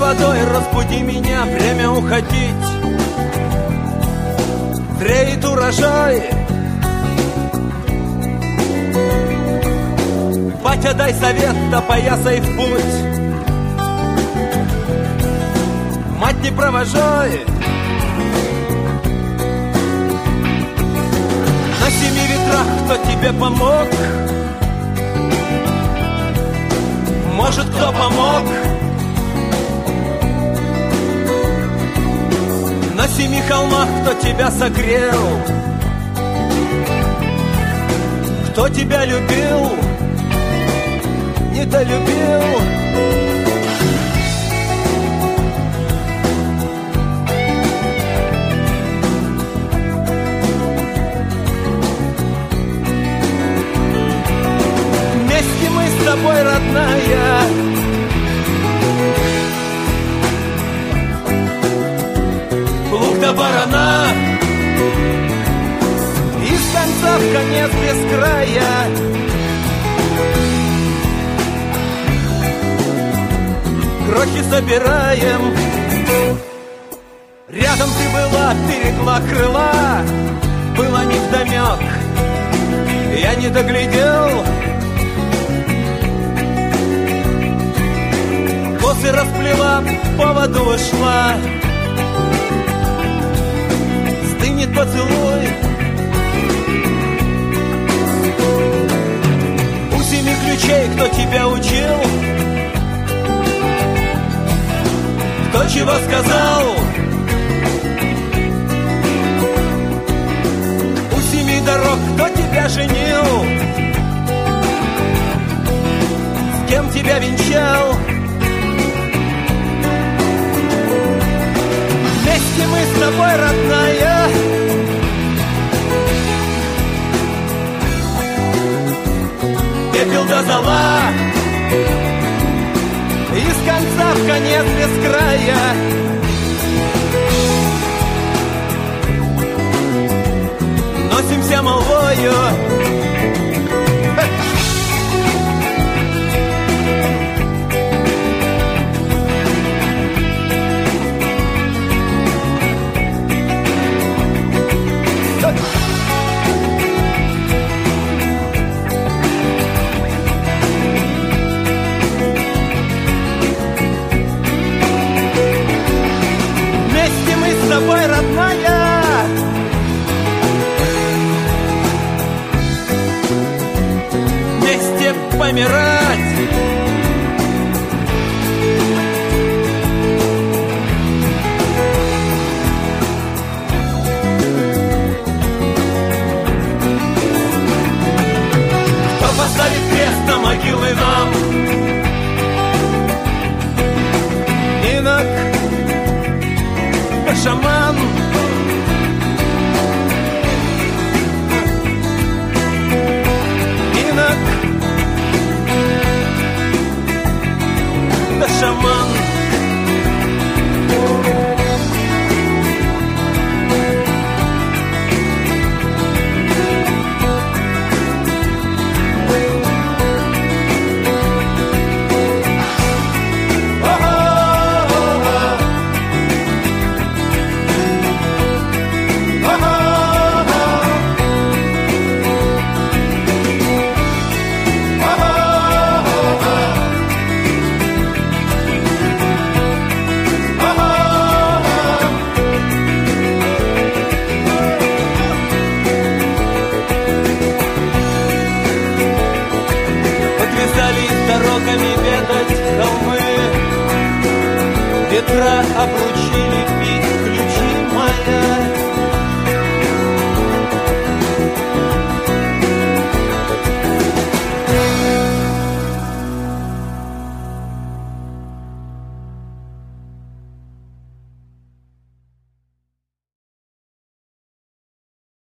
молодой, разбуди меня, время уходить. Зреет урожай. Батя, дай совет, опоясай в путь. Мать, не провожай. На 7 ветрах кто тебе помог? Может, кто помог? На 7 холмах кто тебя согрел? Кто тебя любил? Недолюбил? Вместе мы с тобой, родная, плуг до барана, из конца в конец без края. Крохи собираем. Рядом ты была, берегла крыла, было невдомек, я не доглядел. Косы расплела, по воду ушла. Стынет поцелуй. У 7 ключей кто тебя учил? Кто чего сказал? У 7 дорог кто тебя женил? С кем тебя венчал? Вместе мы с тобой, родная, пепел до зола, из конца в конец без края. Носимся молвою. С тобой, родная, вместе помирать.